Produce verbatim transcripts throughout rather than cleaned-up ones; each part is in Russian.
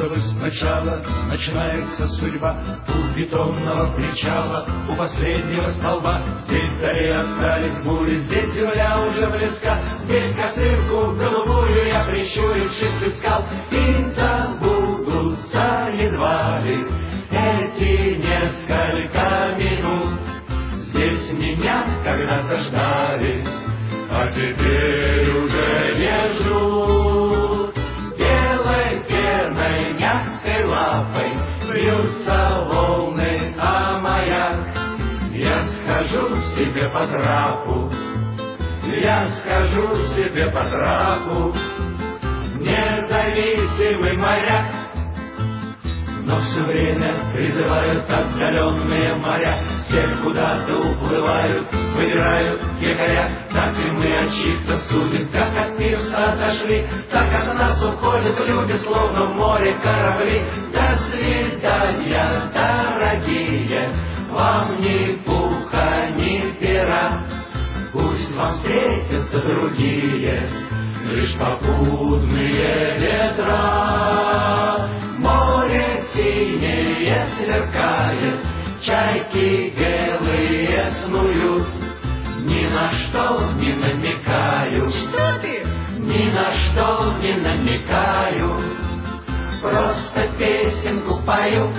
Слышалось сначала, начинается судьба у бетонного причала, у последнего столба. Здесь вдали остались бури, здесь земля уже близка. Здесь косынку голубую я, прищурившись, искал. И забудутся едва ли эти несколько минут. Здесь меня когда-то ждали, а теперь уже не ждут. Белой пеной, мягкой лапой бьются волны, а маяк. Я схожу себе по трапу, я схожу себе по трапу, независимый моряк. Но все время призывают отдаленные моря, все куда-то уплывают, выбирают якоря. Так и мы от чьих-то судеб, как от пирса отошли, так от нас уходят люди, словно в море корабли. До свидания, дорогие, вам ни пуха, ни пера. Пусть вам встретятся другие, лишь попутные ветра. Море синее сверкает, чайки белые снуют. Ни на что не намекаю. Что ты? Ни на что не намекаю, просто песенку пою.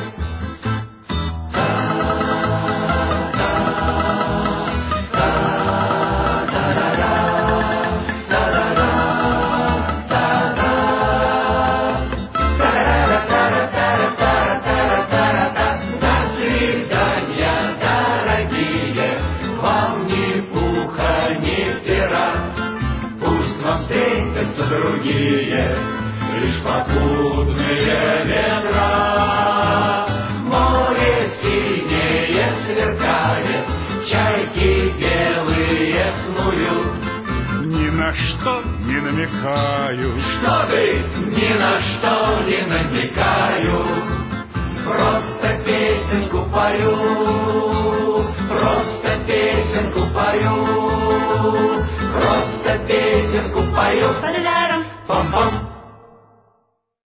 Другие, лишь попутные ветра. Море синее сверкает, чайки белые снуют. Ни на что не намекаю. Что ты? Ни на что не намекаю, просто песенку пою, просто песенку пою, просто песенку пою. Пам-пам.